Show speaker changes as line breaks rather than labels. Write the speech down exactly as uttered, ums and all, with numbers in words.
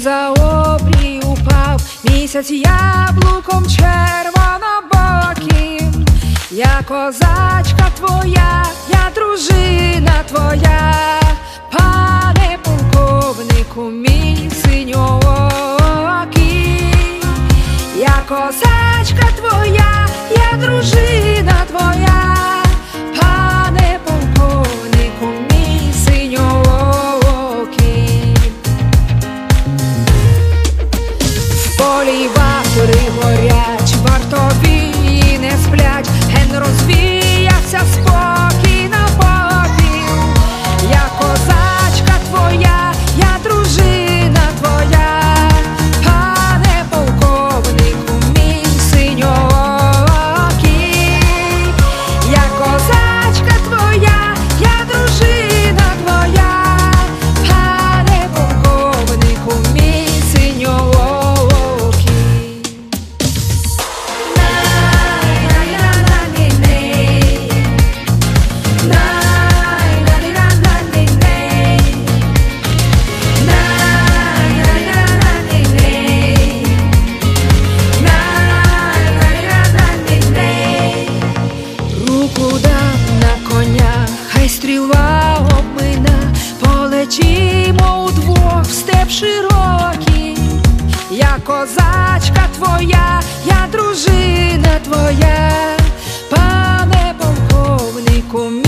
за обрій упав місяць яблуком червонобоким. Я козачка твоя, я дружина твоя, пане полковнику мій синьоокий. Я козачка твоя, я дружина твоя, пане полковнику мій синьоокий. В полі вахтори горять, вартові не сплять, ген розвіявся спокій на попіл. Я козачка твоя, я дружина твоя, пане полковнику мій синьоокий. Я козачка твоя, я дружина твоя, пане полковнику мій синьоокий. Руку дам на коня, хай стріла обмина, полетімо удвох в степ широкий. Я козачка твоя, я дружина твоя, пане полковнику